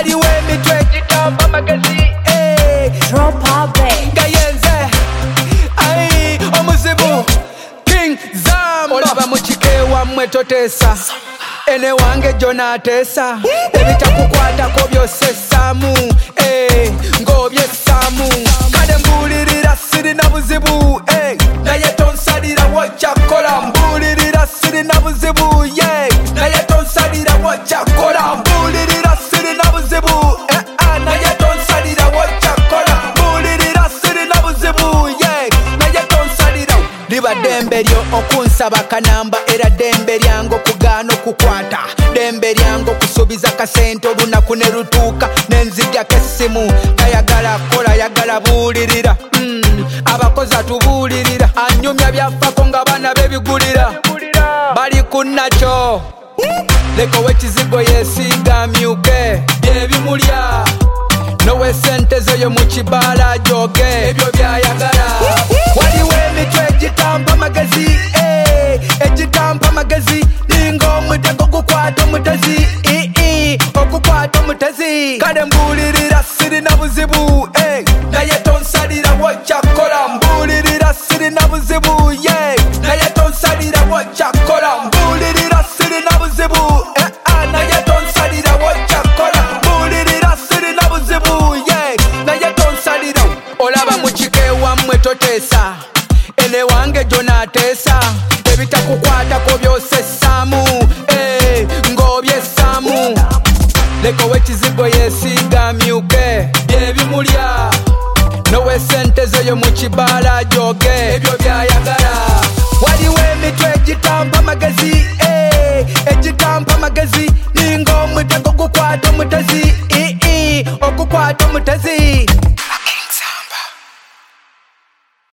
waliwo emitwe egitamba amagezi gayenze ai omuzibu King Zamba olaba mukike wammwe toteesa ene wange Jonatesa ebitakukwatako byose essaamu ng'obyessaamu kale mbuulirira sirina buzibu naye tonsalira wojjakola mbuulirira sirina buzibu naye tonsalira wojjakola mbuulirira sirina buzibu naye tonsalira wojjakola mbuulirira sirina buzibu naye tonsalira liba ddembe lyo okunsaba kanamba era ddembe lyange okugaana okukwata ddembe lyange okusuubiza kasente olunaku ne lutuuka nenzijjako essimu tayagala kola yagala buulirira abakozi atubuulirira anyumya byafako nga baana bebigulira bali kunnakyo lekowe ekizigo yeesiiga myuke byebimulya nowe sente zeyo mu kibaala joge ebyo byayagala waliwo emitwe egitamba amagezi egitamba amagezi ninga omutego gukwata omutezi okukwata omutezi kale mbuulirira sirina buzibu naye tonsalira wojjakola mbuulirira sirina buzibu naye tonsalira wojjakola mbuulirira sirina buzibu naye tonsalira wojjakola mbuulirira sirina buzibu naye tonsalira olaba mukike wammwe toteesa ene wange Jonatesa ebitakukwatako byose essaamu ng'obyessaamu lekowe ekizigo yeesiiga myuke byebimulya nowe sente zeyo mu kibaala joge ebyo byayagala waliwo emitwe egitamba amagezi egitamba amagezi ninga omutego gukwata omutezi okukwata omutezi